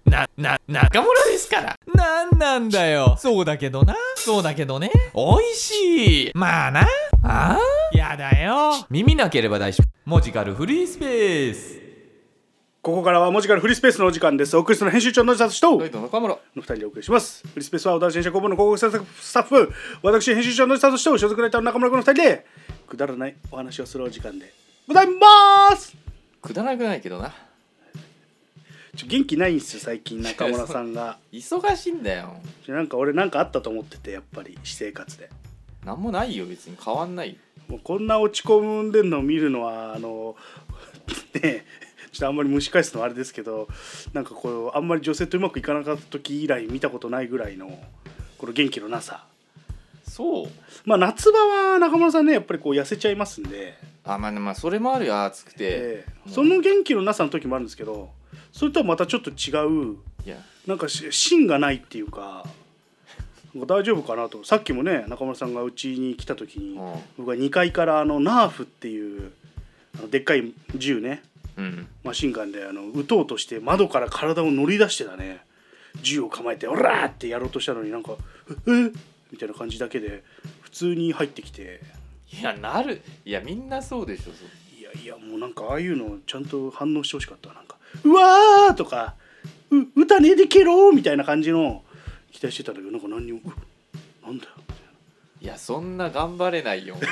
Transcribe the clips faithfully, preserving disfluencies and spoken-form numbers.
な、な、中村ですから。なんなんだよ。そうだけどな。そうだけどね。おいしい。まあな。ああやだよ。耳なければ大丈夫。文字カルフリースペース。 ここからは文字カルフリースペースのお時間です。お送りするの編集長の佐藤とライト中村のふたりでお送りします。フリースペースは私編集工房の広告スタッフ、私編集長の佐藤と所属ライターの中村君のふたりでくだらないお話をするお時間でございます。 くだらなくないけどな。 ちょ元気ないんですよ最近中村さんが忙しいんだよ。 なんか俺なんかあったと思ってて、やっぱり私生活でなんもないよ、別に変わんないよ。 もうこんな落ち込んでんのを見るのはあのねちょっとあんまり蒸し返すのはあれですけど、なんかこうあんまり女性とうまくいかなかった時以来見たことないぐらいのこの元気のなさ。 そう。 まあ夏場は中村さんねやっぱりこう痩せちゃいますんで、 あ、まあまあそれもあるよ、暑くて、 えー、その元気のなさの時もあるんですけど、それとはまたちょっと違う、 いやなんか芯がないっていうか、大丈夫かなと。さっきもね中村さんがうちに来た時に、うん、僕はにかいからあのナーフっていうあのでっかい銃ね、うん、マシンガンであの撃とうとして窓から体を乗り出してたね、銃を構えてオラーってやろうとしたのになんかえっみたいな感じだけで普通に入ってきて、 いやなるいやみんなそうでしょ。 いやいやもうなんかああいうのちゃんと反応してほしかった。なんかうわーとかう撃たねえでけろみたいな感じの期待してたんだけど、なんか何にもうなんだよみたいな。 いやそんな頑張れないよ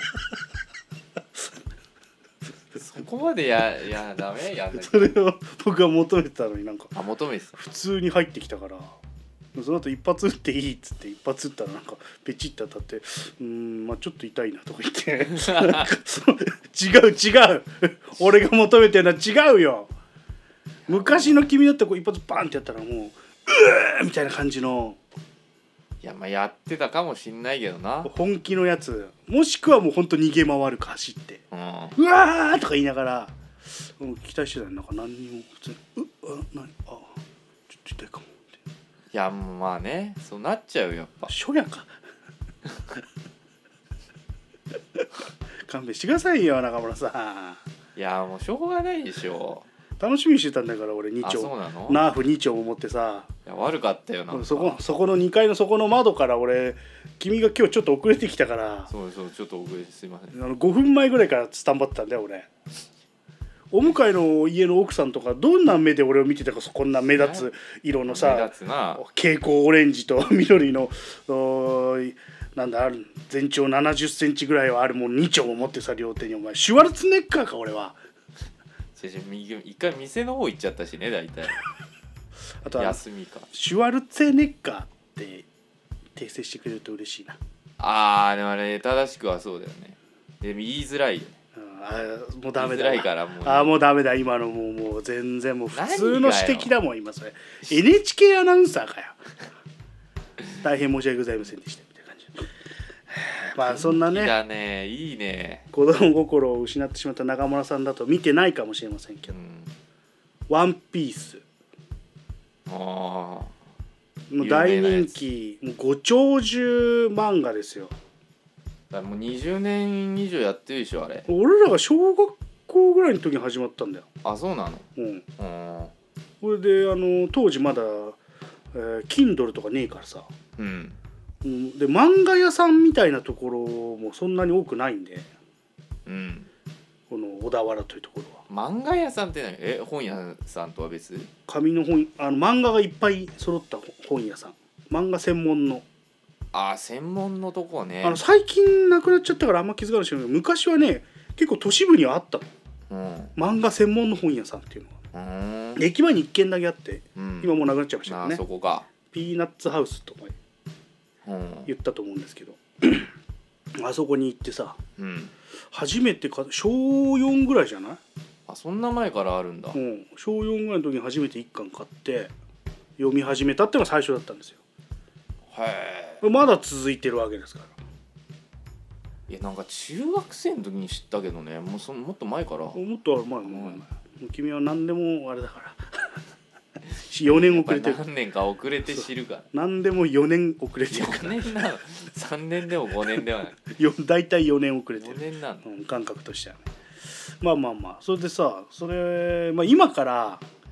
そこまでやいやダメやんない。 それを僕は求めてたのになんかあ求めてた普通に入ってきたから、その後一発撃っていいっつって一発撃ったらなんかペチッと当たって、うーんまあちょっと痛いなとか言ってなんか違う違う俺が求めてるのは違うよ。昔の君だってこう一発バーンってやったらもううーみたいな感じの、 いやまあやってたかもしんないけどな、 本気のやつ、もしくはもうほんと逃げ回るか走って、 うん、 うわーとか言いながら、うん、期待してたのになんか何にも普通にうあ何あちょっと痛いかもって。 いやもうまあねそうなっちゃうよやっぱ。 初夜か勘弁してくださいよ中村さん。いやもうしょうがないでしょ。 楽しみにしてたんだから俺に丁。 あそうなの。 ナーフに丁を持ってさ。 いや悪かったよな。 そこそこのにかいのそこの窓から俺君が今日ちょっと遅れてきたから。 そうそうちょっと遅れてすいません。 あのごふんまえぐらいからスタンバってたんだよ俺。お向かいの家の奥さんとかどんな目で俺を見てたか、こんな目立つ色のさ、 目立つな蛍光オレンジと緑のなんだ全長ななじゅっセンチぐらいはあるもんに丁も持ってさ両手に。お前シュワルツェネッガーか俺は。 一回店の方行っちゃったしね大体あとは休みかシュワルツェネッガーって訂正してくれると嬉しいな。 あーでもあれ正しくはそうだよね。でも言いづらいよね。 あもうダメだ。 言いづらいからもうあもうダメだ今のもうもう全然もう普通の指摘だもん今それ。エヌエイチケー アナウンサーかよ大変申し訳ございませんでしたみたいな感じ。まあそんなね、 いいだねいいね。 子供心を失ってしまった中村さんだと見てないかもしれませんけど、うん、ワンピースあもう大人気、もうご長寿漫画ですよ。 だもうにじゅうねん以上やってるでしょあれ。 俺らが小学校ぐらいの時に始まったんだよ。 あそうなの。 うん。これであの当時まだ、えー、Kindle とかねえからさ、うん、うん、で漫画屋さんみたいなところもそんなに多くないんで、うん、この小田原というところは。漫画屋さんって何？え本屋さんとは別？ 紙の本、あの漫画がいっぱい揃った本屋さん、漫画専門の。 あ専門のとこね。 あの最近なくなっちゃったからあんま気づかないけど、昔はね結構都市部にはあったの、うん、漫画専門の本屋さんっていうのは、うん、駅前にいっけんだけあって、うん、今もうなくなっちゃいましたけどね。 あそこか。 ピーナッツハウスとか言ったと思うんですけど、うん、あそこに行ってさ、うん、初めてかしょうよんぐらいじゃない？ あそんな前からあるんだ。 うん、しょうよんぐらいの時に初めていっかん買って読み始めたっていうのが最初だったんですよ。 へえ。まだ続いてるわけですから。 いやなんか中学生の時に知ったけどね、もうそのもっと前から。 もっと前、もう君は何でもあれだからよねん遅れてる。 何年か遅れて知るから。 何でもよねん遅れてるから。 よねんなの。さんねんでもごねんではない。 だいたいよねん遅れてる。 よねんなの、 うん、感覚としてはね。まあまあまあそれでさ、それ、まあ、今から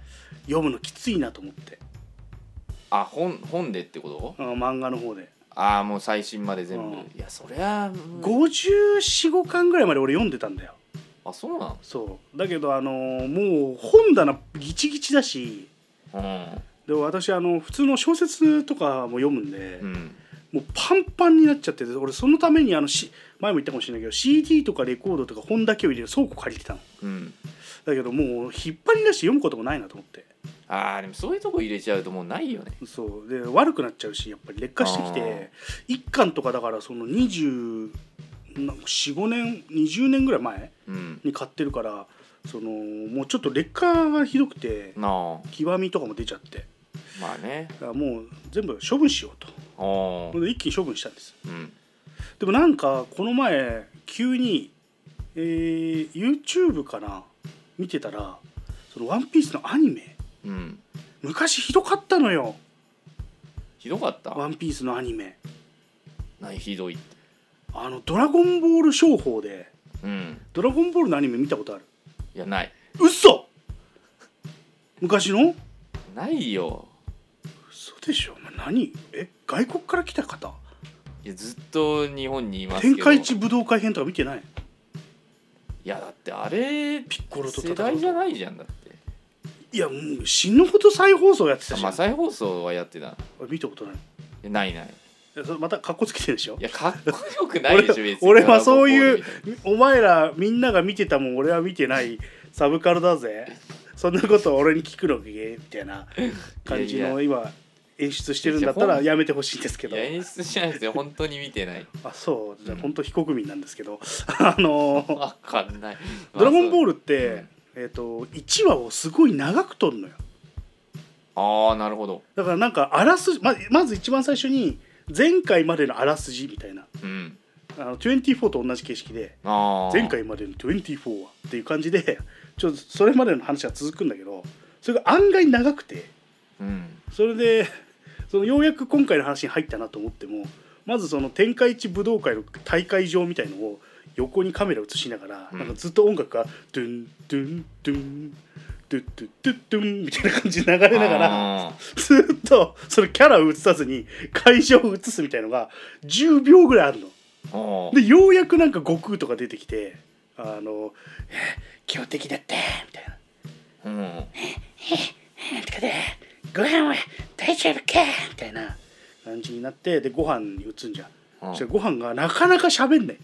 読むのきついなと思って。 あ、本本でってこと？ あ漫画の方で。 ああ、もう最新まで全部。 うん、 いやそりゃごじゅうよん、ごかんぐらいまで俺読んでたんだよ。 あ、そうなの？ そうだけどあのー、もう本棚ギチギチだし、 うん、 で私あの普通の小説とかも読むんで、 うん、 もうパンパンになっちゃってて、俺そのためにあのし前も言ったかもしれないけど シーディー とかレコードとか本だけを入れる倉庫借りてたの、 うん、 だけどもう引っ張り出して読むこともないなと思って。 ああでもそういうとこ入れちゃうともうないよね。 そうで悪くなっちゃうし、やっぱり劣化してきていっかんとかだからそのにじゅうよん、ごねんにじゅうねんぐらい前に買ってるから、そのもうちょっと劣化がひどくて極みとかも出ちゃって、 まあね、 だからもう全部処分しようとで一気に処分したんです、 うん、 でもなんかこの前急に、えー、YouTube かな見てたらそのワンピースのアニメ、 うん、 昔ひどかったのよ。 ひどかった？ ワンピースのアニメ何ひどいって？ あのドラゴンボール商法で、 うん、 ドラゴンボールのアニメ見たことある？ いやない。 嘘昔の？ ないよ。 嘘でしょ。お前何え外国から来た方？ いやずっと日本にいますけど。 天下一武道会編とか見てない？ いやだってあれピッコロと戦う世代じゃないじゃんだって。 いやもう死ぬほど再放送やってたじゃん。 まあ再放送はやってた。 見たことない。 いないない。 いやそれまたカッコつけてるでしょ。 いやかっこよくないでしょ別に。 俺はそういうお前らみんなが見てたもん俺は見てないサブカルだぜ。そんなこと俺に聞くのけみたいな感じの今演出してるんだったらやめてほしいんですけど。 いや演出しないですよ本当に見てない。 あそうじゃあ本当非国民なんですけど、あのー、 わかんない。 ドラゴンボールって、うん、えっといちわをすごい長く撮るのよ。 ああなるほど。 だからなんかあらすじ ま, まず一番最初に前回までのあらすじみたいな、うん、あのにじゅうよんと同じ形式で前回までのにじゅうよんはっていう感じでちょっとそれまでの話が続くんだけど、それが案外長くて、うん、それでそのようやく今回の話に入ったなと思っても、まずその天下一武道会の大会場みたいのを横にカメラ映しながら、うん、なんかずっと音楽がドゥンドゥンドゥンドゥッドゥッドゥッドゥンみたいな感じで流れながらずっとそのキャラを映さずに会場を映すみたいのがじゅうびょうぐらいあるの。でようやくなんか悟空とか出てきて、あの強敵だってみたいな、うん、ええとかでご飯は大丈夫かみたいな感じになって、でご飯に移んじゃん、うん、そしてご飯がなかなか喋んない、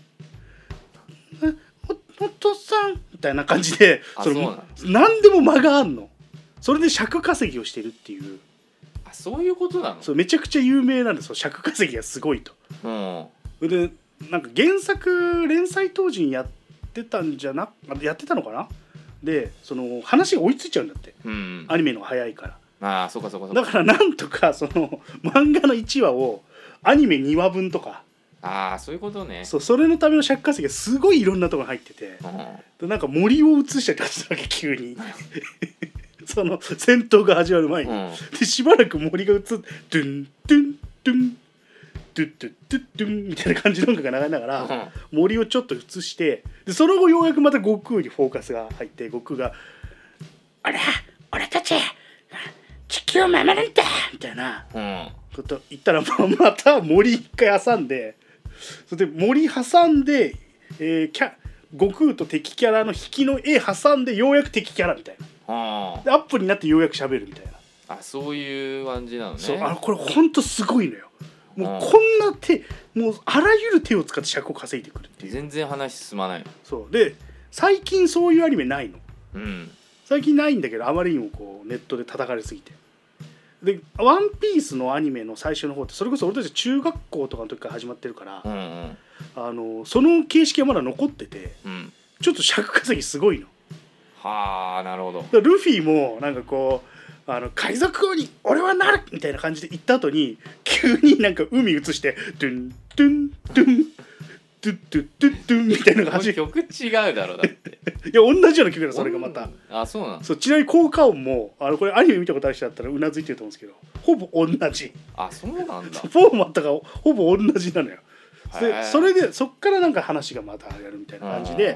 お, お父さんみたいな感じでその何でも間があんの。それで尺稼ぎをしてるっていう。 あそういうことなの？ そうめちゃくちゃ有名なんですよ、尺稼ぎがすごいと、うん、でなんか原作連載当時にやってたんじゃなやってたのかな。でその話が追いついちゃうんだって、うん、アニメの早いから。 ああそうかそうかそうか。 だからなんとかその漫画のいちわをアニメにわぶんとか、 ああそういうことね。 そうそれのための尺稼ぎがすごいいろんなところに入ってて、うん、でなんか森を映したりとかしたわけ急にその戦闘が始まる前に、うん、でしばらく森が映ってドゥンドゥンドゥンドゥッドゥッドゥッドゥンみたいな感じの音楽が流れながら、うん、森をちょっと映して、でその後ようやくまた悟空にフォーカスが入って、悟空が俺俺たち地球を守るんだみたいなこと言ったら、また森一回挟んで、それで森挟んで、えー、キャ悟空と敵キャラの引きの絵挟んでようやく敵キャラみたいな、でアップになってようやく喋るみたいな。 あそういう感じなのね。 そうあのこれほんとすごいのよ。もうこんな手、もうあらゆる手を使って尺を稼いでくるっていう。 全然話進まないの。 そうで最近そういうアニメないの、 うん、 最近ないんだけど、あまりにもこうネットで叩かれすぎて。でワンピースのアニメの最初の方ってそれこそ俺たち中学校とかの時から始まってるから、うんうん、あのその形式はまだ残ってて、うん、ちょっと尺稼ぎすごいの。 はあなるほど。 ルフィもなんかこうあの海賊王に俺はなるみたいな感じで言った後に急になんか海移してドゥンドゥンドゥンドゥッドゥッドゥッドゥンみたいなのが始め曲違うだろだっていや同じような曲だそれがまた。 あそうなの。 そうちなみに効果音もあのこれアニメ見たことある人だったらうなずいてると思うんですけど、ほぼ同じ。 あそうなんだ。 フォーマットがほぼ同じなのよ。でそれでそっからなんか話がまたやるみたいな感じで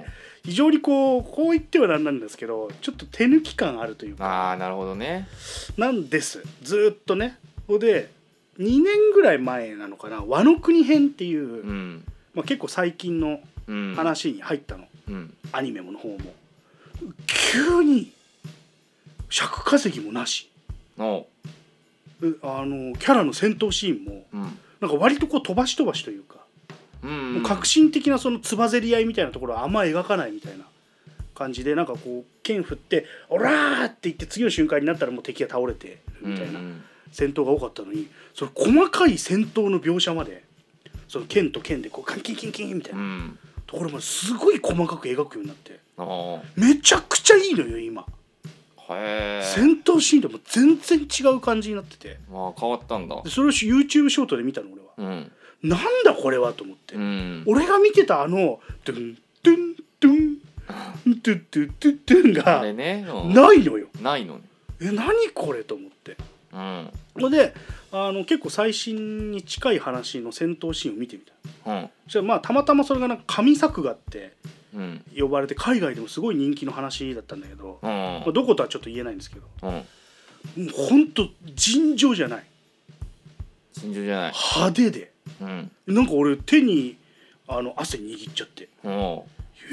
非常にこうこう言ってはなんなんですけどちょっと手抜き感あるというかああなるほどねなんですずーっとね。ほでにねんぐらい前なのかなワノ国編っていう、 うんまあ、結構最近のうん話に入ったの、 うん、 アニメもの方も急に尺稼ぎもなしおあのキャラの戦闘シーンもうんなんか割とこう飛ばし飛ばしというか、 うんうん、 もう革新的なそのつばぜり合いみたいなところはあんま描かないみたいな感じでなんかこう剣振って「オラー!」って言って次の瞬間になったらもう敵が倒れてるみたいな戦闘が多かったのにその細かい戦闘の描写までその剣と剣でこうカンキンキンキンみたいなところまですごい細かく描くようになってめちゃくちゃいいのよ今。 へ戦闘シーンでも全然違う感じになっててあ変わったんだでそれを YouTube ショートで見たの俺は、 うん、 なんだこれはと思って、 うん、 俺が見てたあのドゥンドゥンドゥンドゥンドゥンドゥンドゥンがあれね、うん、 ないのよ。 ないのねえ何これと思って、 うん、 であの結構最新に近い話の戦闘シーンを見てみた、うん、そしたらまあたまたまそれがなんか神作画って呼ばれて海外でもすごい人気の話だったんだけど、うんまあ、どことはちょっと言えないんですけど、うん、もうほんと尋常じゃない尋常じゃない派手で、うん、なんか俺手にあの汗握っちゃって、うん、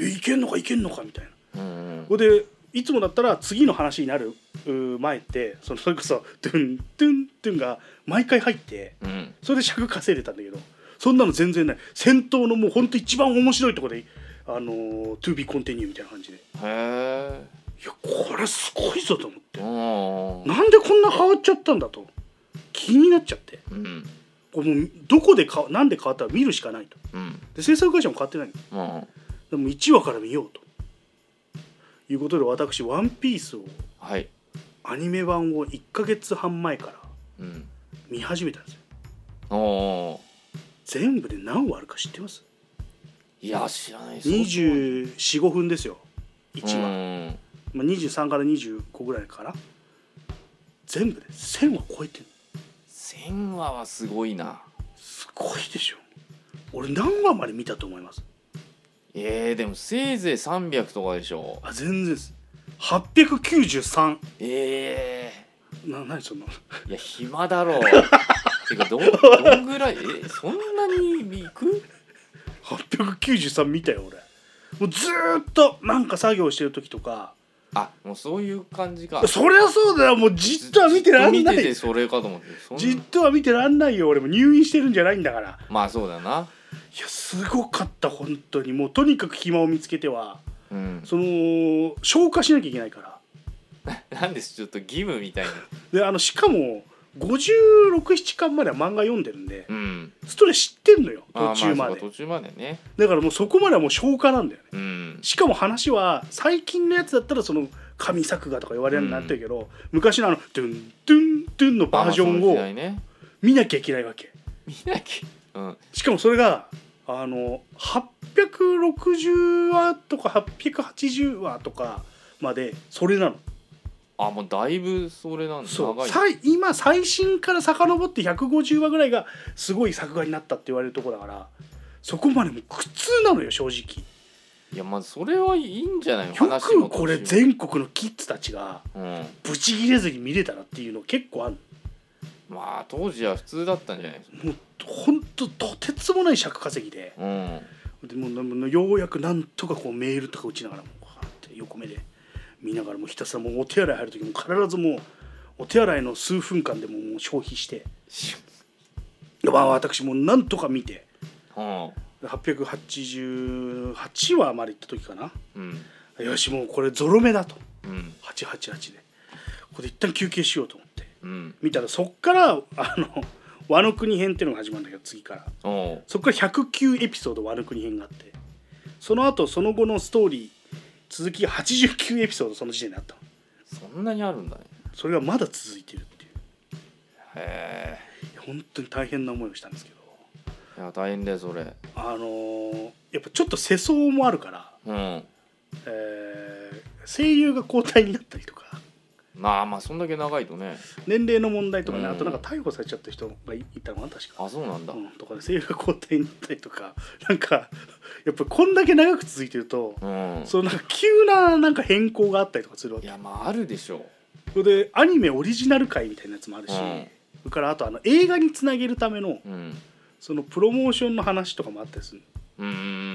いけんのかいけんのかみたいな、うんうん、でいつもだったら次の話になる前ってそのそれこそドゥンドゥンドゥンが毎回入って、うん、それで尺稼いでたんだけどそんなの全然ない戦闘のもうほんと一番面白いところであのー、to be continue みたいな感じでへえいやこれすごいぞと思ってなんでこんな変わっちゃったんだと気になっちゃって、うん、これもうどこでかなんで変わったら見るしかないと、うん、で制作会社も変わってないの、うん、でもいちわから見ようということで私ワンピースを、はい、アニメ版をいっかげつはん前から見始めたんですよ、うん、全部で何話あるか知ってます？ いや知らないです。 にじゅうよん、ごふんですよいちわ、まあ、にじゅうさんからにじゅうごぐらいから全部でせんわ超えてる。 せんわはすごいな。 すごいでしょ。俺何話まで見たと思います？ えー、でもせいぜいさんびゃくとかでしょ。 あ全然ですはっぴゃくきゅうじゅうさん。 えーな何そんな。 いや暇だろうてか ど, どんぐらいえそんなに行くはっぴゃくきゅうじゅうさん見たよ俺。もうずーっとなんか作業してる時とか。 あもうそういう感じか。 そりゃそうだよ。もうじっとは見てらんない。 じっと見ててそれかと思って。 じっとは見てらんないよ。俺も入院してるんじゃないんだから。 まあそうだな。 いやすごかった本当に。もうとにかく暇を見つけては、うん、その消化しなきゃいけないからなんでちょっと義務みたいなであのしかもごじゅうろく、ななかんまでは漫画読んでるんで、うん、ストレス知ってんのよ途中まで。 まあ、途中までね。 だからもうそこまではもう消化なんだよね、うん、しかも話は最近のやつだったらその神作画とか言われるようになってるけど、うん、昔のあのドゥンドゥンドゥンのバージョンを見なきゃいけないわけ。 見なきゃ、うん、 しかもそれがあのはっぴゃくろくじゅうわとかはっぴゃくはちじゅうわとかまでそれなの。 あもうだいぶそれなんだ。 そう長い。今最新から遡ってひゃくごじゅうわぐらいがすごい作画になったって言われるところだからそこまでも苦痛なのよ正直。 いやまずそれはいいんじゃないの。 よくこれ全国のキッズたちがブチギレずに見れたらっていうの結構ある。 まあ当時は普通だったんじゃないですか。 もうほんととてつもない尺稼ぎで、うん、でもうようやくなんとかこうメールとか打ちながらもうって横目で見ながらもうひたすらもうお手洗い入る時も必ずもうお手洗いの数分間でももう消費してまあ私もなんとか見て、うん、はっぴゃくはちじゅうはちわまで行った時かな、うん、よしもうこれゾロ目だと、うん、はちはちはちでここで一旦休憩しようと思って、うん、見たらそっからあのワノ国編っていうのが始まるんだけど次からそっからひゃくきゅうエピソードワノ国編があってその後その後のストーリー続きがはちじゅうきゅうエピソードその時点であったの。 そんなにあるんだね。 それがまだ続いてるっていう。 へえ。 本当に大変な思いをしたんですけど。いや大変だよそれ。 あのー、やっぱちょっと世相もあるから、うんえー、声優が交代になったりとかまあまあそんだけ長いとね。 年齢の問題とかね、 うんあとなんか逮捕されちゃった人がいたのかな確か。 あ、そうなんだ。 うん、とかで政府が交代になったりとか、なんかやっぱこんだけ長く続いてると、 うん。 そのなんか急ななんか変更があったりとかするわけ。 いやまああるでしょそれでアニメオリジナル回みたいなやつもあるし、 うんそれからあとあの映画につなげるためのう。うんそのプロモーションの話とかもあったりする。 うんうん、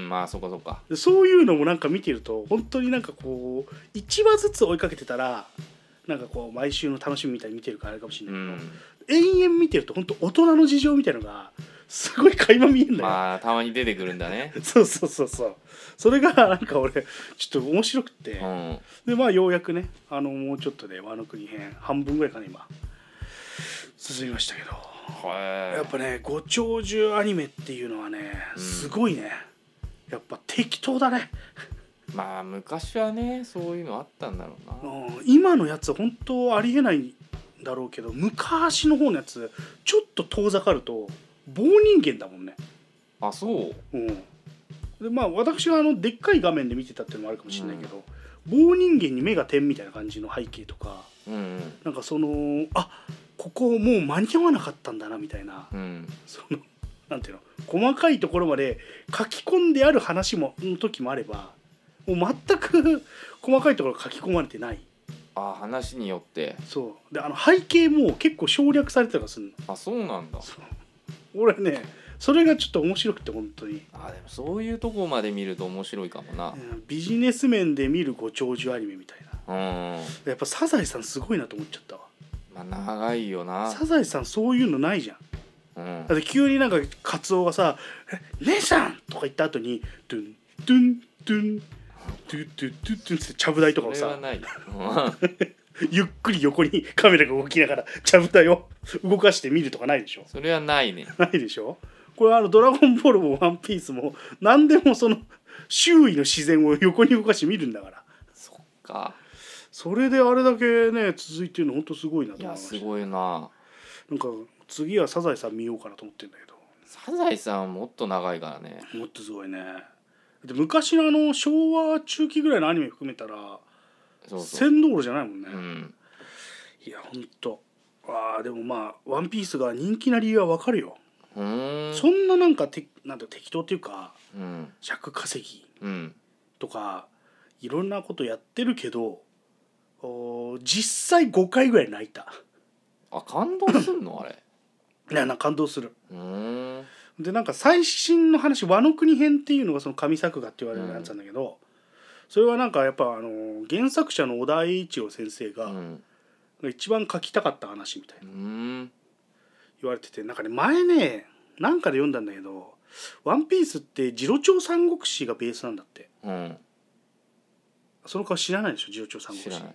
まあそっかそっか。 でそういうのもなんか見てると本当になんかこういちわずつ追いかけてたらなんかこう毎週の楽しみみたいに見てるからあれかもしれうないけど、 ん。 延々見てると本当大人の事情みたいなのがすごい垣間見えんだよ、 まあたまに出てくるんだね。 そうそうそうそうそれがなんか俺ちょっと面白くて、 うん。 でまあようやくねあのもうちょっとでワノ国編半分ぐらいかな今進みましたけど、 はい。 やっぱねご長寿アニメっていうのはねすごいね、やっぱ適当だね、 まあ昔はねそういうのあったんだろうな。 うん、今のやつ本当ありえないんだろうけど昔の方のやつちょっと遠ざかると棒人間だもんね。 あ、そう。 うん、でまあ私はあのでっかい画面で見てたっていうのもあるかもしれないけど、棒人間に目が点みたいな感じの背景とかうんうんなんかそのあここもう間に合わなかったんだなみたいな、 うん。 そのなんていうの細かいところまで書き込んである話もの時もあればもう全く細かいところ書き込まれてない。 あ、話によって。 そうであの背景も結構省略されてたりするの。 あ、そうなんだ。 そう俺ねそれがちょっと面白くて本当に、 あ、でもそういうとこまで見ると面白いかもな。 うんビジネス面で見るご長寿アニメみたいな。 うん。 やっぱサザエさんすごいなと思っちゃったわ。 まあ長いよな。 サザエさんそういうのないじゃん。 うんだって急になんかカツオがさ「え姉さん!」とか言った後に「ドゥンドゥンドゥンドゥドゥドゥドゥン」ってちゃぶ台とかをさそれはない。うんゆっくり横にカメラが動きながらちゃぶ台を動かして見るとかないでしょ。 それはないね。 ないでしょ。これあのドラゴンボールもワンピースも何でもその周囲の自然を横に動かして見るんだから。 そっか。 それであれだけね続いてるの本当すごいなといや思いました。 すごいな。 なんか次はサザエさん見ようかなと思ってるんだけど。 サザエさんはもっと長いからね。 もっとすごいね。で昔のあの昭和中期ぐらいのアニメ含めたらそうそう。 千道路じゃないもんね。 うん。 いやほんとあーでもまあワンピースが人気な理由はわかるよ。 うーん。 そんななんかてなんて適当っていうかうん。 尺稼ぎうん。 とかいろんなことやってるけどお実際ごかいぐらい泣いた。 あ、感動すんのあれ。 いやなんか感動する。 うーん。 でなんか最新の話ワノ国編っていうのがその神作画って言われるやつなんだけど、それはなんかやっぱあの原作者の小田栄一郎先生がうん。 一番書きたかった話みたいうなーん。 言われてて、なんかね前ねなんかで読んだんだけどワンピースって次郎長三国志がベースなんだって。 うん。 その顔知らないでしょ次郎長三国志。 知らない。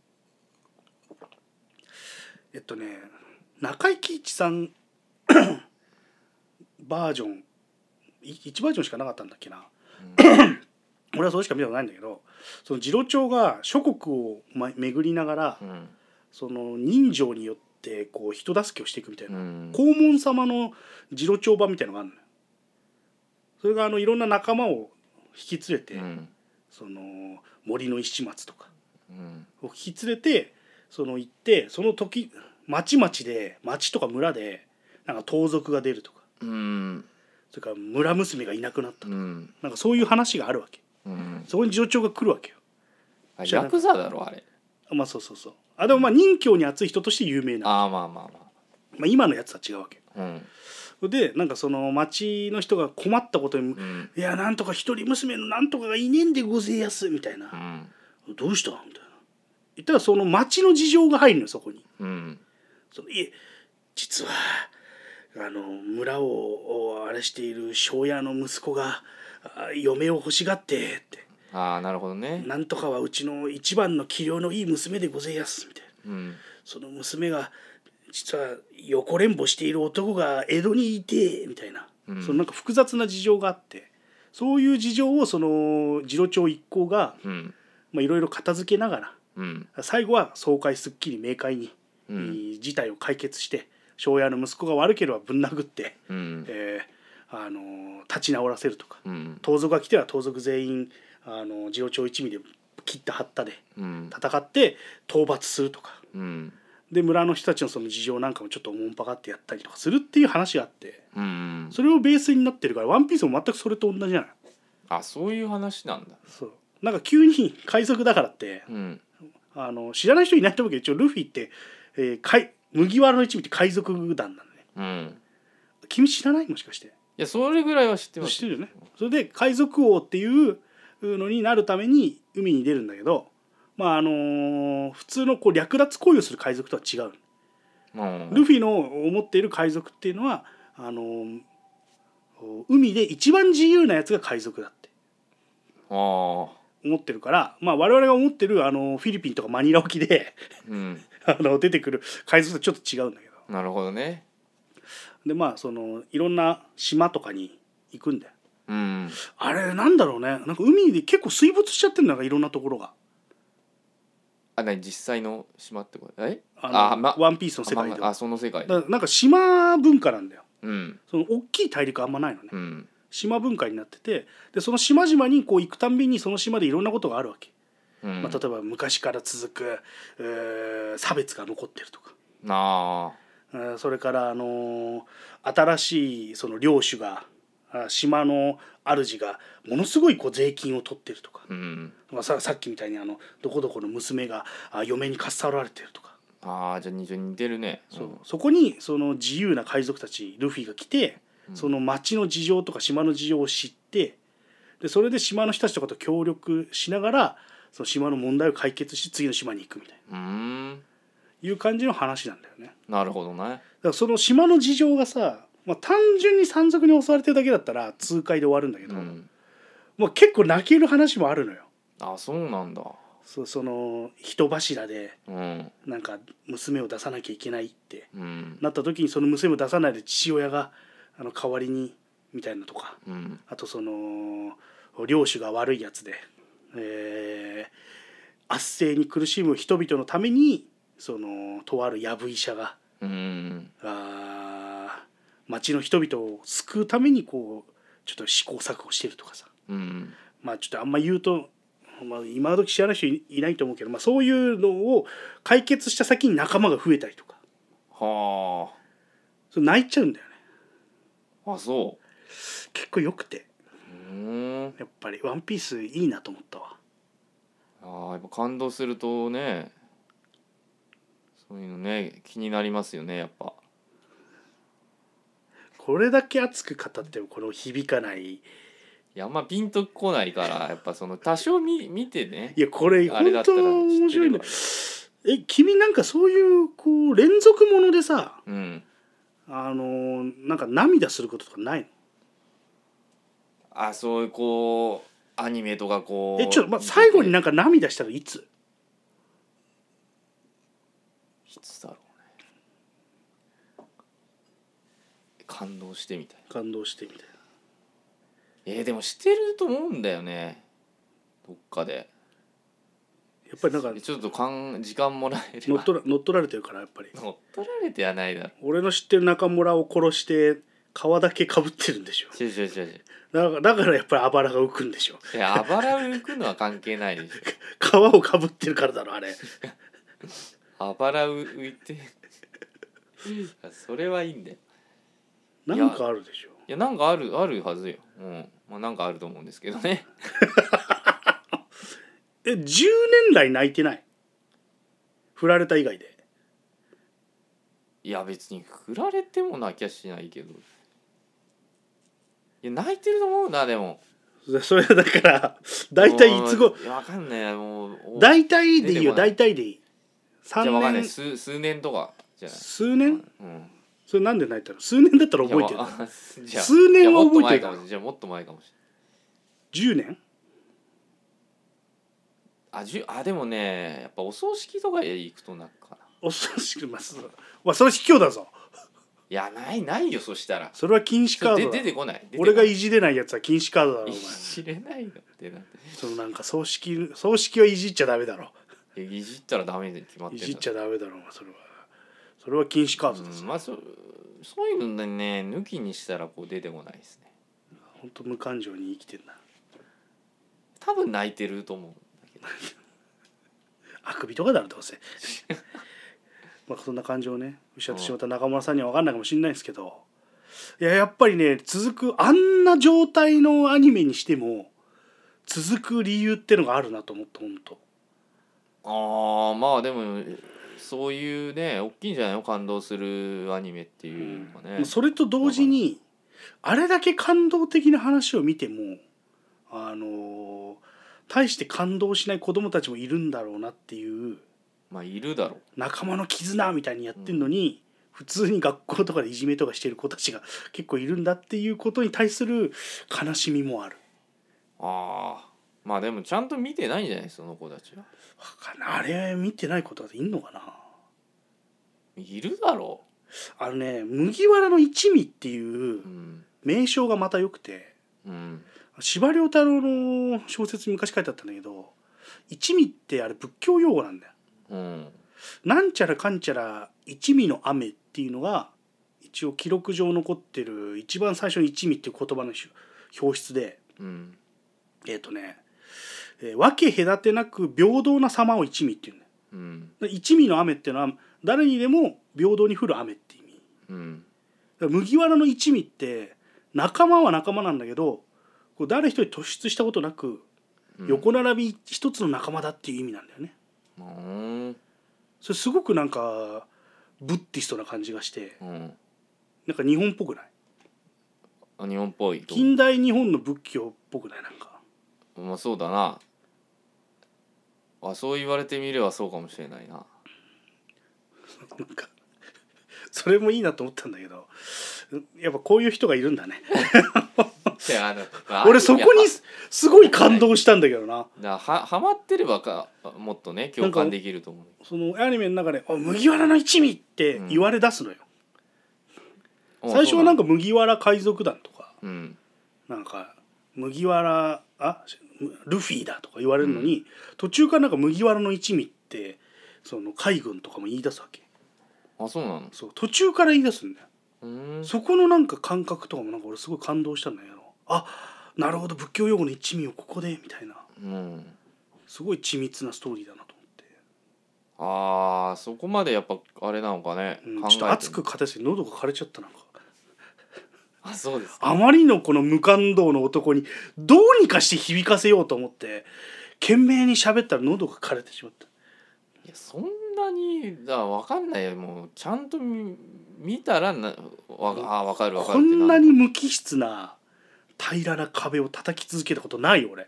えっとね中井貴一さんバージョンいいちバージョンしかなかったんだっけな。俺はそれしか見たことないんだけど、その次郎長が諸国を、ま、巡りながら、 うん。 その人情によってこう人助けをしていくみたいな、 うん。 黄門様の次郎長版みたいなのがあるのよ。それがあのいろんな仲間を引き連れて、 うん。 その森の石松とかうん。 を引き連れてその行ってその時町々で町とか村でなんか盗賊が出るとか、 うん。 それから村娘がいなくなったとか、 うん。 なんかそういう話があるわけ。 うん。 そこに次郎長が来るわけよ。 あ、ヤクザだろあれ。 まあそうそうそう。あでもまあ任教に熱い人として有名な、 ああ、まあまあままあ、今のやつは違うわけよ。 あ。うん。 でなんかその町の人が困ったことにうん。 「いやなんとか一人娘のなんとかがいねえんでごぜえやす」みたいなうん。 「どうした?」みたいな言ったらその町の事情が入るのよそこに。 うん。 そのいえ実はあの村をあれしている庄屋の息子があ嫁を欲しがってってああ、なるほどね。 なんとかはうちの一番の器量のいい娘でごぜえやすみたいな。 うん。 その娘が実は横連母している男が江戸にいてみたいな、 うん、 そのなんか複雑な事情があってそういう事情をその次郎長一行がいろいろ片付けながら、 うん、 最後は爽快すっきり明快に、うん、事態を解決して庄屋の息子が悪ければぶん殴って、うんえーあのー、立ち直らせるとか、うん、盗賊が来ては盗賊全員あの次郎長一味で切った張ったでうん戦って討伐するとかうんで村の人たちのその事情なんかもちょっとおもんぱかってやったりとかするっていう話があって、 うんうんそれをベースになってるからワンピースも全くそれと同じじゃない。 あ、そういう話なんだ。 そうなんか急に海賊だからってうんあの知らない人いないと思うけど一応ルフィって、えー、海麦わらの一味って海賊団なんだね。 うん君知らないもしかして。 いや、それぐらいは知ってます。 知ってるよね。それで海賊王っていうのになるために海に出るんだけど、まああのー普通のこう略奪行為をする海賊とは違う。 うんルフィの思っている海賊っていうのはあのー海で一番自由なやつが海賊だってああ思ってるから、まあ、我々が思ってるあのフィリピンとかマニラ沖でうんあの出てくる海賊とちょっと違うんだけど、 なるほどね。 でまあそのいろんな島とかに行くんだよ。 うんあれなんだろうね、なんか海で結構水没しちゃってるんだからいろんなところが。 あ、なに実際の島ってことえあのあ、ま、 ワンピースの世界ではあ、その世界で。 だからなんか島文化なんだよ。 うんその大きい大陸あんまないのね、 うん島文化になってて、でその島々にこう行くたんびにその島でいろんなことがあるわけ、 うんまあ、例えば昔から続く、えー差別が残ってるとか、 なえーそれから、あのー新しいその領主があ島の主がものすごいこう税金を取ってるとか、 あうんまあ、ささっきみたいにあのどこどこの娘があ嫁にかっさられてるとか、 ああ、じゃあ似似てるね。 そうそこにその自由な海賊たちルフィが来て、 うんその町の事情とか島の事情を知ってでそれで島の人たちとかと協力しながらその島の問題を解決して次の島に行くみたいうーんいう感じの話なんだよね。 なるほどね。 だからその島の事情がさ、まあ、単純に山賊に襲われてるだけだったら痛快で終わるんだけど、 うんまあ、結構泣ける話もあるのよ。 あ、そうなんだ。 そその人柱でうんなんか娘を出さなきゃいけないってうんなった時にその娘を出さないで父親があの代わりにみたいなとか、 うんあとその領主が悪いやつで、えー、圧政に苦しむ人々のためにそのとあるやぶ医者がうんあ町の人々を救うためにこうちょっと試行錯誤してるとかさ、 うんまあちょっとあんま言うと、まあ、今時知らない人いないと思うけど、まあ、そういうのを解決した先に仲間が増えたりとか、 はそれ泣いちゃうんだよね。 ああ、そ結構よくてう。うーんやっぱりワンピースいいなと思ったわ。 ああ、やっぱ感動するとね、そういうのね気になりますよね、やっぱ。 これだけ熱く語ってもこの響かない。 いや、あんまピンとこないからやっぱその多少見見てね、 いやこれあれだ本当ったら知面白いねってれば。 え君なんかそういうこう連続ものでさ、 うんあのなんか涙することとかないの？ あ、そういうこうアニメとかこうえちょっと、まあ、最後になんか涙したのいつ？ いつだろうね。感動してみたいな。 感動してみたいな。 えー、でもしてると思うんだよね、どっかで。 やっぱりなんかちょっとかん時間もらえれば乗っ取ら乗っ取られてるからやっぱり乗っ取られてはないだろ。 俺の知ってる中村を殺して皮だけかぶってるんでしょ。 違う違う違う違う。 だからだからやっぱりあばらが浮くんでしょ。 いや、あばら浮くのは関係ないでし皮をかぶってるからだろあれ。 ょ。あばら浮いてそれはいいんだよ。 なんかあるでしょ。 いや、なんかあるあるはずよ。うん、まあなんかあると思うんですけどね。 えじゅうねん来泣いてない？振られた以外で。 いや、別に振られても泣きゃしないけど。いや、泣いてると思うな、でも。 それだから大体いつごいや、わかんないもう。 大体でいいよ出てこない大体でいい。さんじゃあわかんない、 ねん数数年とかじゃない。 数年？ うん。 それなんで泣いたの？数年だったら覚えてる。 いやわじゃあ数年は覚えてるじゃあもっと前かもしれない。じゃあもっと前かもしれない。 じゅうねん？ あ、じゅあでもね、やっぱお葬式とかへ行くと泣くかな。 お葬式ます。わそれ卑怯だぞ。 いや、ないないよ、そしたら。 それは禁止カーでドだ。 出てこない。出てこ俺がないいじれないやつは禁止カードだろお前。 いじれないのってなんて。 そのなんか葬式葬式はいじっちゃダメだろ。 いや、いじったらダメで決まってんだいじっちゃダメだろお前それは。それは禁止カードだぞ。 うん、まあそそういうのね抜きにしたらこう出てこないですね。 本当無感情に生きてんだ。 多分泣いてると思うんだけあくびとかだろどうせまあそんな感情をね失ってしまった中村さんには分かんないかもしれないですけど、いややっぱりね続くあんな状態のアニメにしても続く理由ってのがあるなと思ってほんと。 ああまあでもそういうね大きいんじゃないの感動するアニメっていうかね、 うん、それと同時にあれだけ感動的な話を見てもあのー、大して感動しない子供たちもいるんだろうなっていう、 まあいるだろう、 仲間の絆みたいにやってるのに、うん、普通に学校とかでいじめとかしてる子たちが結構いるんだっていうことに対する悲しみもある。 ああまあでもちゃんと見てないんじゃないその子たちは。 あれ見てない子とかいんのかな。 いるだろう。あのね麦わらの一味っていう名称がまた良くて、うん、司馬遼太郎の小説に昔書いてあったんだけど、一味ってあれ仏教用語なんだよ、うん、なんちゃらかんちゃら一味の雨っていうのが一応記録上残ってる一番最初に一味っていう言葉の表出で、うん、えっ、ー、とねえー、分け隔てなく平等な様を一味っていうんだよ、うん、一味の雨っていうのは誰にでも平等に降る雨って意味、うん、だから麦わらの一味って仲間は仲間なんだけどこう誰一人突出したことなく、うん、横並び一つの仲間だっていう意味なんだよね、うん、それすごくなんかブッディストな感じがして、うん、なんか日本っぽくない？ あ日本っぽい近代日本の仏教っぽくない？なんかまあそうだなあそう言われてみればそうかもしれないななんかそれもいいなと思ったんだけどやっぱこういう人がいるんだね俺そこにすごい感動したんだけどな。 だははまってればかもっとね共感できると思う。 そのアニメの中で「麦わらの一味」って言われ出すのよ、うん、最初はなんか麦わら海賊団とか、うん、なんか麦わらあルフィだとか言われるのに、うん、途中からなんか麦わらの一味ってその海軍とかも言い出すわけ。 あそうなの。 そう途中から言い出すんだよ。うんそこのなんか感覚とかもなんか俺すごい感動したんだけど、あなるほど仏教用語の一味をここでみたいな、うん、すごい緻密なストーリーだなと思って。 あーそこまでやっぱあれなのかね、 うん、ちょっと熱く語りすぎて喉が枯れちゃったなんかあそうですか。 あまりのこの無感動の男にどうにかして響かせようと思って懸命に喋ったら喉が枯れてしまった。 いやそんなにだ分かんないよ。もうちゃんと 見, 見たらなわあ分かる分かるって。こんなに無機質な平らな壁を叩き続けたことないよ俺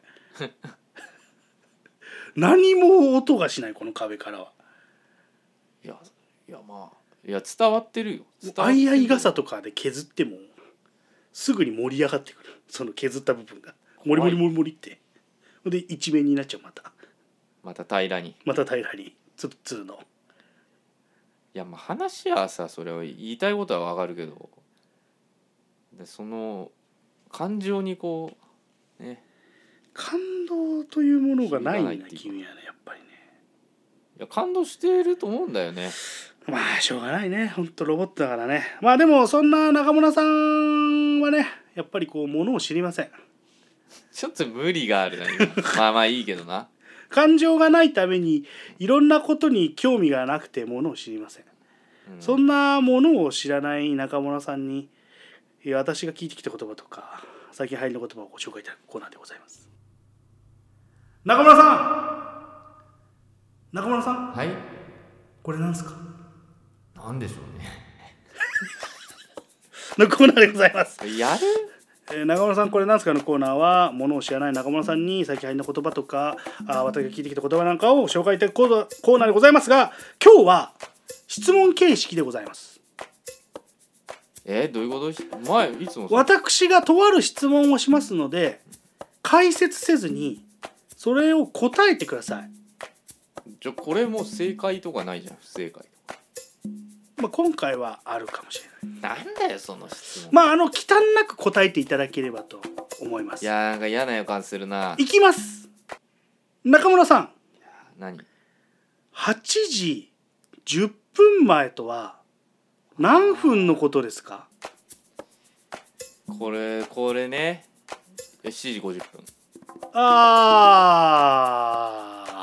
何も音がしないこの壁からは。 いやいやまあいや伝わってるよ。 あいあい傘とかで削ってもすぐに盛り上がってくる。その削った部分がモリモリモリモリってで一面になっちゃう。またまた平らにまた平らにツルツルの。 いやまあ話はさそれは言いたいことはわかるけどでその感情にこうね感動というものがないんだ君はねやっぱりね。 いや感動してると思うんだよね。 まあしょうがないねほんとロボットだからね。まあでもそんな中村さんはねやっぱりこうものを知りません。 ちょっと無理があるなまあまあいいけどな。 感情がないためにいろんなことに興味がなくてものを知りません、うん、そんなものを知らない中村さんに私が聞いてきた言葉とか最近流行りの言葉をご紹介いただくコーナーでございます。中村さん中村さんはいこれなんですか。 なんでしょうねのコーナーでございます。 やるえー、中村さんこれなんですかのコーナーはものを知らない中村さんに最近入った言葉とかあ私が聞いてきた言葉なんかを紹介いただくコーナーでございますが今日は質問形式でございます。 えー、どういうこと？前いつも私がとある質問をしますので解説せずにそれを答えてください。 じゃこれもう正解とかないじゃん。不正解とか、 まあ、今回はあるかもしれない。 なんだよその質問。 まああの忌憚なく答えていただければと思います。 いやなんか嫌な予感するな。 いきます。中村さん何はちじじゅっぷんまえとは何分のことですか。 これこれねしちじごじゅっぷん。 あ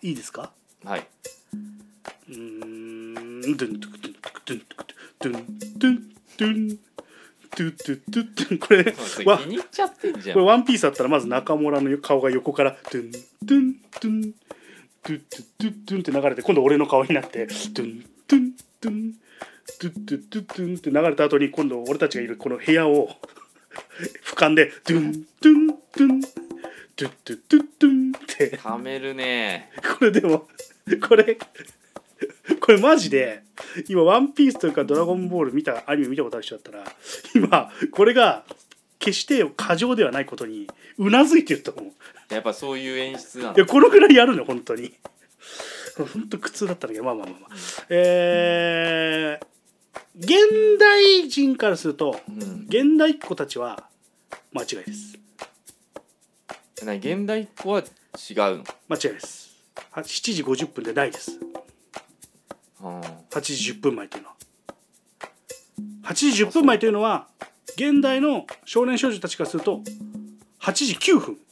いいですか。 はい。 うーんドゥンドゥンドゥンドゥンドゥンドゥンドゥンドゥンドゥンドゥンドゥンこれわ気に入っちゃってんじゃん。 これワンピースだったらまず中村の顔が横からドゥンドゥンドゥンドゥンドゥンドゥンって流れて今度俺の顔になってドゥンドゥンドゥンドゥンドゥンドゥンドゥンって流れた後に今度俺たちがいるこの部屋を俯瞰でドゥンドゥンドゥンドゥンドゥンドゥンドゥンってはめるね。 これでもこれこれマジで今ワンピースというかドラゴンボール見たアニメ見たことある人だったら今これが決して過剰ではないことにうなずいてると思う。 やっぱそういう演出なんいやこのぐらいやるの本当に本当苦痛だったんだけどまあまあまあまあ、うん、えー、現代人からすると、うん、現代っ子たちは間違いです。 な現代っ子は違うの？ 間違いです。しちじごじゅっぷんでないです。はちじじゅっぷんまえというのははちじじゅっぷんまえというのは現代の少年少女たちからするとはちじきゅうふん。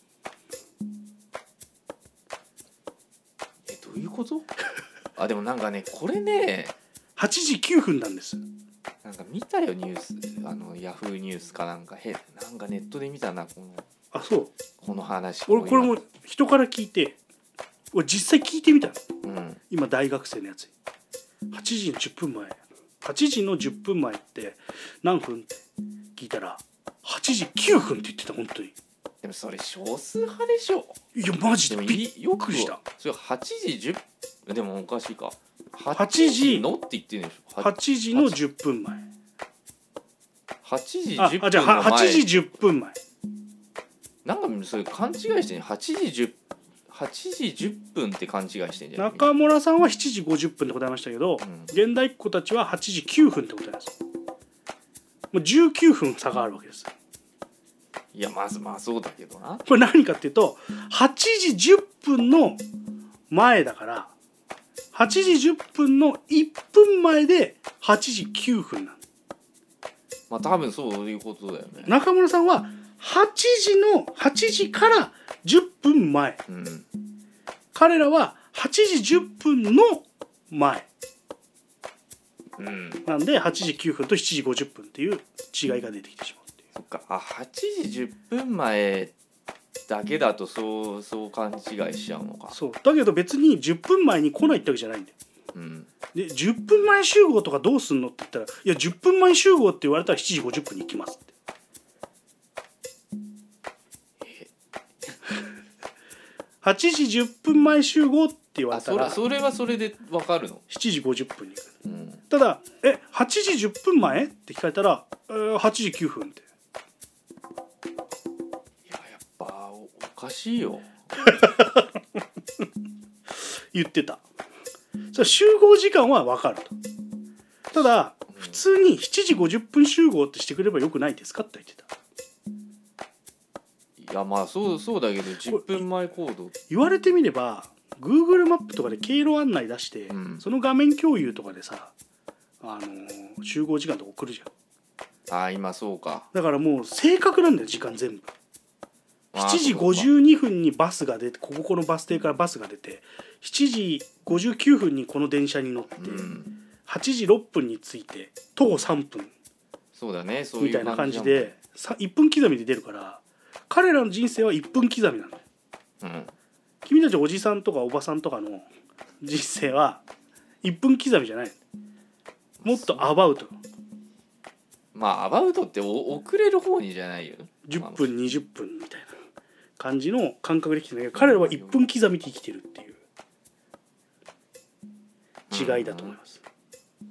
えどういうことあでもなんかねこれねはちじきゅうふんなんです。 なんか見たよニュースあのヤフーニュースかなんかへなんかネットで見たなこのあそうこの話俺これも人から聞いて俺実際聞いてみたの、 うん、 今大学生のやつはちじのじゅっぷんまえはちじのじゅっぷんまえって何分って聞いたらはちじきゅうふんって言ってた本当に。 でもそれ少数派でしょ。 いやマジでびっくりした。 それはちじじゅうでもおかしいかはちじのって言ってるでしょ。 はちじのじゅっぷんまえはちじじゅっぷんの前あじゃあはちじじゅっぷんまえなんかそれ勘違いしてんはちじじゅっぷんはちじじゅっぷんって勘違いしてんじゃん。 中村さんはしちじごじゅっぷんで答えましたけど、うん、現代っ子たちははちじきゅうふんって答えます。もうじゅうきゅうふん差があるわけです。 いやまずまあそうだけどな。 これ何かっていうとはちじじゅっぷんの前だからはちじじゅっぷんのいっぷんまえではちじきゅうふんなの。 まあ多分そういうことだよね。 中村さんははちじのはちじからじゅっぷんまえ、うん、彼らははちじじゅっぷんの前、うん、なんではちじきゅうふんとしちじごじゅっぷんっていう違いが出てきてしまうっていう。 そっかあはちじじゅっぷんまえだけだとそうそう勘違いしちゃうのか。 そうだけど別にじゅっぷんまえに来ないってわけじゃないんだよ、うん、でじゅっぷんまえ集合とかどうすんのって言ったらいやじゅっぷんまえ集合って言われたらしちじごじゅっぷんに行きますってはちじじゅっぷんまえ集合って言われたらそれ、それはそれで分かるのしちじごじゅっぷんに行く、うん、ただえはちじじゅっぷんまえって聞かれたら、えー、はちじきゅうふんっていややっぱおかしいよ言ってた。それ集合時間は分かると。ただ、うん、普通にしちじごじゅっぷん集合ってしてくればよくないですかって言ってた。 いやまあそうそうだけどじゅっぷんまえ行動言われてみれば Google マップとかで経路案内出して、うん、その画面共有とかでさ、あのー、集合時間とか送るじゃん。 あ今そうか。 だからもう正確なんだよ時間全部。しちじごじゅうにふんにバスが出てこここのバス停からバスが出てしちじごじゅうきゅうふんにこの電車に乗って、うん、はちじろっぷんに着いて徒歩さんぷんそうだねそういう感じみたいな感じでいっぷん刻みで出るから彼らの人生はいっぷん刻みなんだよ、うん、君たちおじさんとかおばさんとかの人生はいっぷん刻みじゃない。もっとアバウト。 まあアバウトって遅れる方にじゃないよ。 じゅっぷんにじゅっぷんみたいな感じの感覚で生きてるんだけど彼らはいっぷん刻みで生きてるっていう違いだと思います、うん、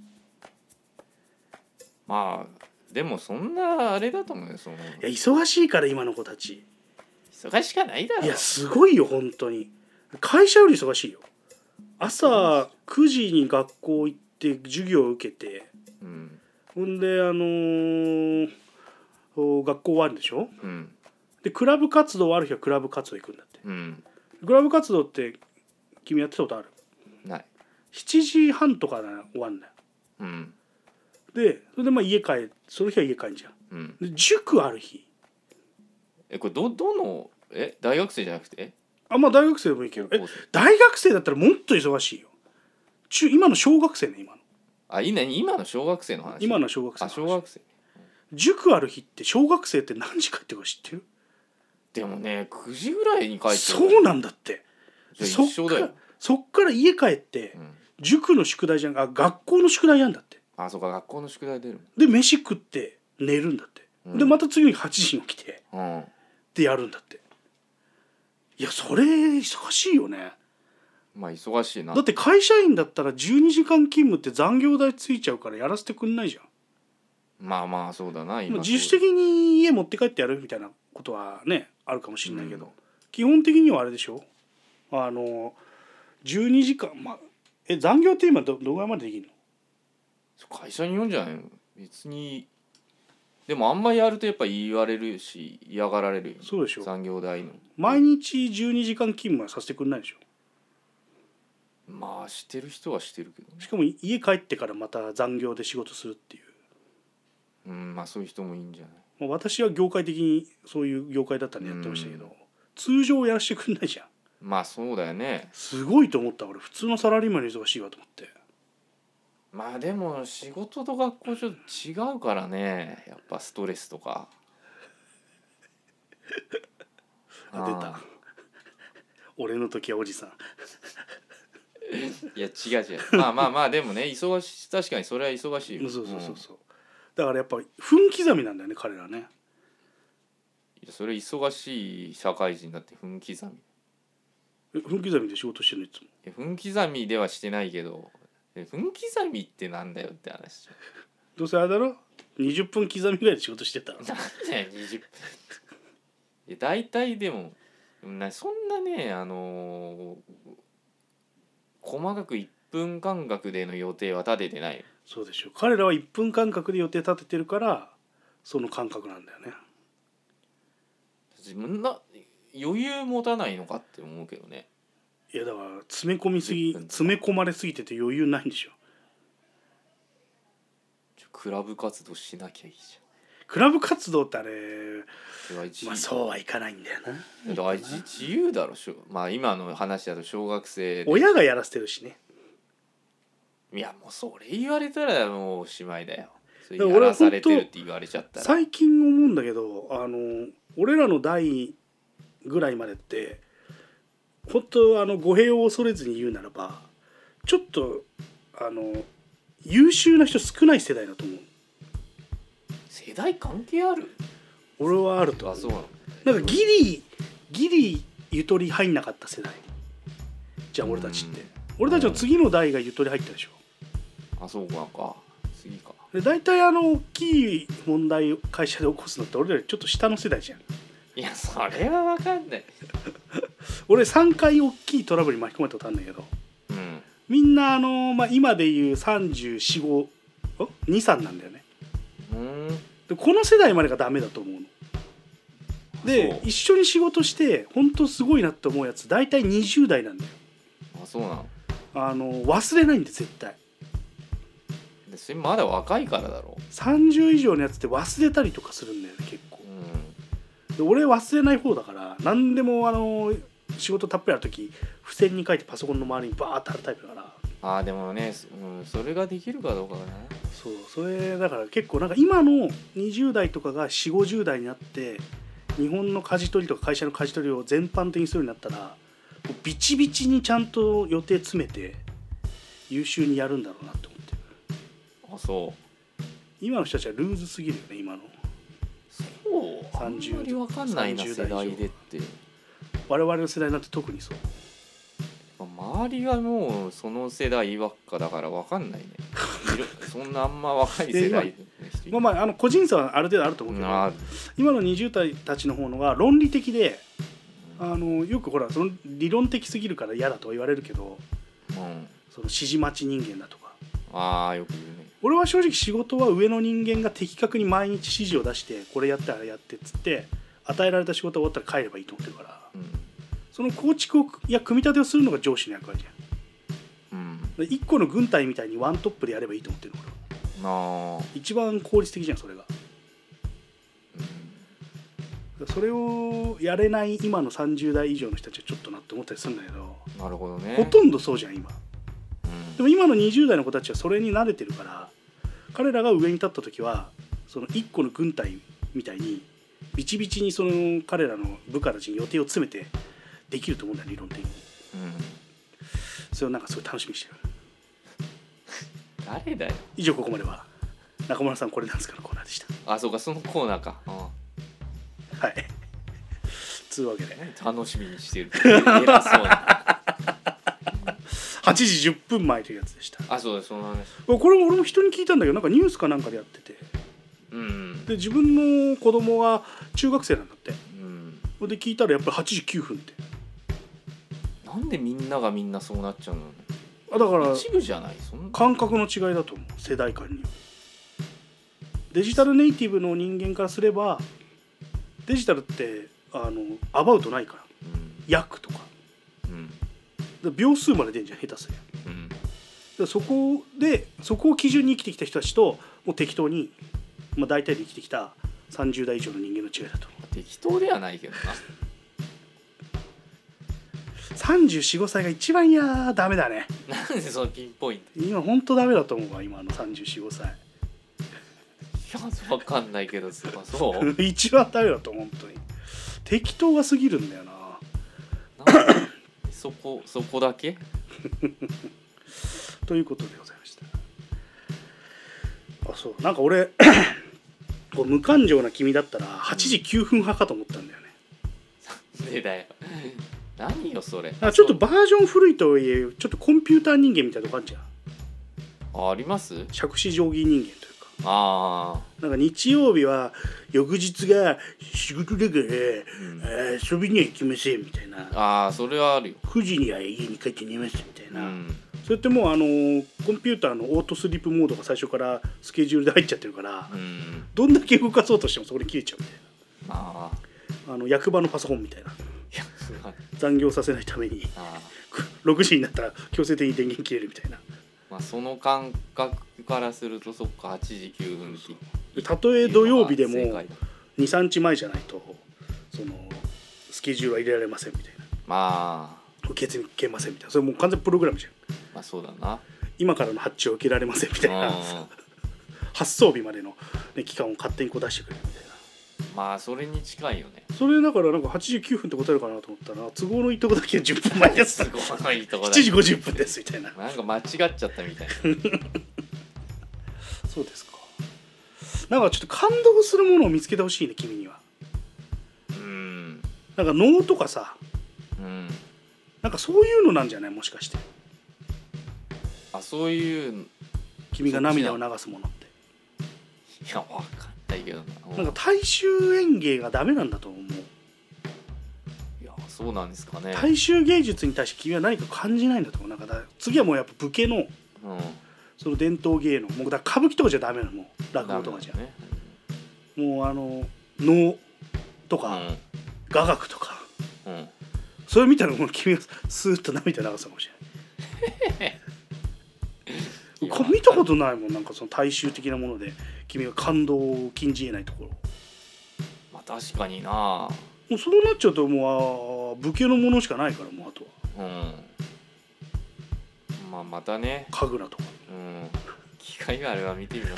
まあでもそんなあれだと思うよその。いや忙しいから今の子たち忙しかないだろ。 いやすごいよ本当に。会社より忙しいよ。朝くじに学校行って授業を受けて、うん、ほんであのー、学校終わるでしょ、うん、でクラブ活動ある日はクラブ活動行くんだって、うん、クラブ活動って君やってたことある？ ない。 しちじはんとか終わるんだよ、うん、でそれでまあ家帰その日は家帰んじゃん、うん、で塾ある日えこれどどのえ大学生じゃなくてあまあ大学生でもいいけど、え大学生だったらもっと忙しいよ。中今の小学生ね今の。 あいいね今の小学生の話。 今の小学生の話。 あ小学生。 塾ある日って小学生って何時帰ってるか知ってる？ でもねくじぐらいに帰ってる。 そうなんだって。 じゃあ一緒だよ。 そっから家帰って、うん、塾の宿題じゃんあ学校の宿題やんだって。 あそうか学校の宿題出る。 で飯食って寝るんだって、うん、でまた次にはちじに起きて、うん、でやるんだって。いやそれ忙しいよね。 まあ忙しいな。 だって会社員だったらじゅうにじかん勤務って残業代ついちゃうからやらせてくんないじゃん。 まあまあそうだな今自主的に家持って帰ってやるみたいなことはねあるかもしれないけど、うん、基本的にはあれでしょあのじゅうにじかん、まあ、え残業って今 ど, どのぐらいまでできるの？会社によるんじゃないの？別にでもあんまりやるとやっぱ言われるし嫌がられるよ。 そうでしょ。 残業代の毎日じゅうにじかん勤務はさせてくんないでしょ。 まあしてる人はしてるけど、ね、 しかも家帰ってからまた残業で仕事するっていう。 うんまあそういう人もいいんじゃない。 まあ、私は業界的にそういう業界だったんでやってましたけど、うん、通常やらせてくんないじゃん。 まあそうだよね。 すごいと思った俺普通のサラリーマンに忙しいわと思って。 まあでも仕事と学校ちょっと違うからねやっぱストレスとかあ出た俺の時はおじさんいや違う違うまあまあまあでもね忙しい確かにそれは忙しいよ。 そうそうそうそう、うん、だからやっぱ分刻みなんだよね彼らね。 いやそれ忙しい社会人だって分刻み。 分刻みで仕事してるのいつも。 いや分刻みではしてないけど分刻みってなんだよって話。 どうせあれだろにじゅっぷん刻みぐらいで仕事してたの。 なんだよにじゅっぷんいや大体でもなそんなねあのー、細かくいっぷん間隔での予定は立ててないよ。 そうでしょ。彼らはいっぷん間隔で予定立ててるからその感覚なんだよね。 自分な余裕持たないのかって思うけどね。 いやだから詰め込みすぎ詰め込まれすぎてて余裕ないんでしょ。 クラブ活動しなきゃいいじゃん。 クラブ活動ってあれまあそうはいかないんだよな。 だから自由だろ。まあ今の話だと小学生親がやらせてるしね。 いやもうそれ言われたらもうおしまいだよ。それやらされてるって言われちゃったら。 最近思うんだけどあの俺らの代ぐらいまでって本当あの語弊を恐れずに言うならばちょっとあの優秀な人少ない世代だと思う。 世代関係ある？ 俺はあると思う。 あそうなの。 なんかギリギリゆとり入んなかった世代じゃあ俺たちって、俺たちの次の代がゆとり入ったでしょ。 あそうかか次か。 で大体あの大きい問題を会社で起こすのって俺らよりちょっと下の世代じゃん。 いやそれは分かんない俺さんかい大きいトラブルに巻き込まれたことあるんだけど、うん、みんなあの、まあ、今でいうさんじゅうよん、ご、に、さんなんだよね。うんでこの世代までがダメだと思うので一緒に仕事して本当すごいなって思うやつ大体にじゅう代なんだよ。 あそうなの。あの忘れないんで絶対。 でそれまだ若いからだろう。 さんじゅう以上のやつって忘れたりとかするんだよね結構、うん、で俺忘れない方だから何でもあの仕事たっぷりある時付箋に書いてパソコンの周りにバーって貼るタイプだから。 あーでもね、うん、それができるかどうかだね。 そうそれだから結構なんか今のにじゅう代とかがよんじゅう、ごじゅう代になって日本の舵取りとか会社の舵取りを全般的にするようになったらビチビチにちゃんと予定詰めて優秀にやるんだろうなって思ってる。 あそう今の人たちはルーズすぎるよね今の。 そうあんまり分かんないな世代でって。 我々の世代なんて特にそう。 周りはもうその世代ばっかだから分かんないねそんなあんま若い世代まあまああの個人差はある程度あると思うけど、うん、今のにじゅう代たちの方のが論理的で、うん、あのよくほらその理論的すぎるから嫌だとは言われるけど、うん、その指示待ち人間だとか。 ああよく言うね。俺は正直仕事は上の人間が的確に毎日指示を出してこれやってあれやってっつって与えられた仕事終わったら帰ればいいと思ってるから、うん、その構築や組み立てをするのが上司の役割じゃん、うん、いっこの軍隊みたいにワントップでやればいいと思ってるの俺は。あ一番効率的じゃんそれが、 それをやれない今のさんじゅう代以上の人たちはちょっとなって思ったりするんだけど、 なるほどね。 ほとんどそうじゃん今。 うん、 でも今のにじゅう代の子たちはそれに慣れてるから、彼らが上に立った時はその一個の軍隊みたいにビチビチにその彼らの部下たちに予定を詰めてできると思うんだよ理論的に。 うん、 それをなんかすごい楽しみにしてる。 誰だよ。 以上ここまでは中村さんこれなんですかのコーナーでした。 あ、そうか、そのコーナーか。うん、 はいつうわけで楽しみにしてる。偉そうな。 はちじじゅっぷんまえというやつでした。 あ、そうだ、その話。 これ俺も人に聞いたんだけど、なんかニュースかなんかでやってて、 うん、 で自分の子供が中学生なんだって。 うん、 で聞いたらやっぱりはちじきゅうふんって。 なんでみんながみんなそうなっちゃうの。 あだから一部じゃない、そんな感覚の違いだと思う、世代間には。デジタルネイティブの人間からすればデジタルってあのアバウトないから、 うん、 訳とかうんで秒数まで出んじゃん下手すりゃ。 うん、 でそこでそこを基準に生きてきた人たちともう適当に、まあ、大体で生きてきたさんじゅう代以上の人間の違いだと思う。 適当ではないけどな。 さんじゅうよん、ごさいが一番いやダメだね。 なんでそのピンポイント。 今ほんとダメだと思うわ今のさんじゅうよん、ごさい。 いや、わかんないけど、そう一番ダメだと思う。本当に適当が過ぎるんだよな。 なんでそこそこだけということでございました。あ、そうなんか俺こう無感情な君だったらはちじきゅうふん派かと思ったんだよね。 なんでだよ。何よそれ。 あちょっとバージョン古いとはいえちょっとコンピューター人間みたいなとこあるじゃん。 あ、あります。 杓子定規人間というか。 ああ、 なんか日曜日は翌日が仕事だから、うん、遊びには行きませんみたいな。 ああ、それはあるよ。 くじには家に帰って寝ますみたいな、 うん、 それってもうあのコンピューターのオートスリープモードが最初からスケジュールで入っちゃってるから、 うん、 どんだけ動かそうとしてもそこで切れちゃうみたいああ、 な。あの役場のパソコンみたいないや、すごい。 残業させないためにああ、 ろくじになったら強制的に電源切れるみたいな。 まあ、その感覚からするとそっか、はちじきゅうふんってたとえ土曜日でも正解だ。 にさんにちまえじゃないとそのスケジュールは入れられませんみたいな、 まあ受け付けませんみたいな、それもう完全プログラムじゃん。 まあそうだな。 今からの発注を受けられませんみたいな、 うん、 発送日までの、ね、期間を勝手にこう出してくれるみたいな。 まあそれに近いよね。 それだからなんかはちじきゅうふんって答えるかなと思ったら都合のいいとこだけじゅっぷんまえですすごいとこだ。 しちじごじゅっぷんですみたいな。 なんか間違っちゃったみたいな。 そうですか。なんかちょっと感動するものを見つけてほしいね君には。 うん、 なんか能とかさ、 うん、 なんかそういうのなんじゃないもしかして。 あ、そういう君が涙を流すものって。 いや、わかんないけどな。 なんか大衆演芸がダメなんだと思う。 いや、そうなんですかね。 大衆芸術に対して君は何か感じないんだと思う。なんかだ次はもうやっぱ武家のうん、 その伝統芸能、もうだから歌舞伎とかじゃダメなの、もう落語とかじゃ、 ね、 もうあの能とか、 うん、 雅楽とか、 うん、 それ見たらもう君がスーッと涙流すかもしれないこれ見たことないもん。なんかその大衆的なもので君が感動を禁じ得ないところ。 まあ確かにな。 もうそうなっちゃうともうあ武家のものしかないから、もうあとはうん、まあまたね、 神楽とか、 うん、機会があれば見てみます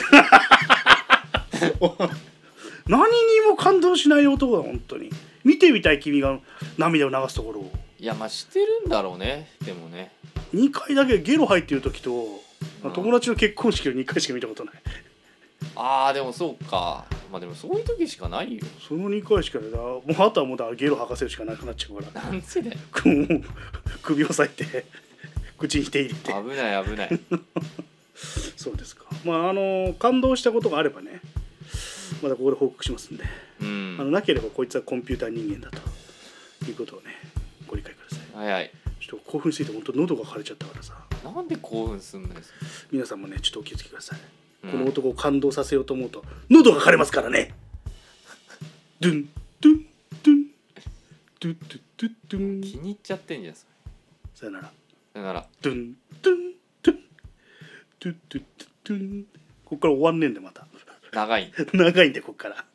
何にも感動しない男だ本当に。見てみたい君が涙を流すところを。 いや、まあしてるんだろうね。でもね、 にかいだけゲロ入ってる時と、 うん、 友達の結婚式をにかいしか見たことない。 ああ、でもそうか。まあでもそういう時しかないよ。 そのにかいしかねだ。もうあとはもうだゲロ吐かせるしかなくなっちゃうから。 なんでだよ。 首を押さえて口に手入れて。 危ない危ない。 そうですか。まああの感動したことがあればね、またここで報告しますんで、 うん、 あのなければこいつはコンピューター人間だということをねご理解ください。 はいはい。 ちょっと興奮しすぎて本当喉が枯れちゃったからさ。 なんで興奮すんのよ。 皆さんもねちょっとお気をつけください。 うん、 この男を感動させようと思うと喉が枯れますからね。ドゥンドゥンドゥンドゥドゥドゥドゥン。 気に入っちゃってんじゃん。それさよなら。 さよなら。 ドゥンドゥンドゥンドゥドゥドゥドゥン。ここから終わんねえんでまた。 長い。 長いんでここから。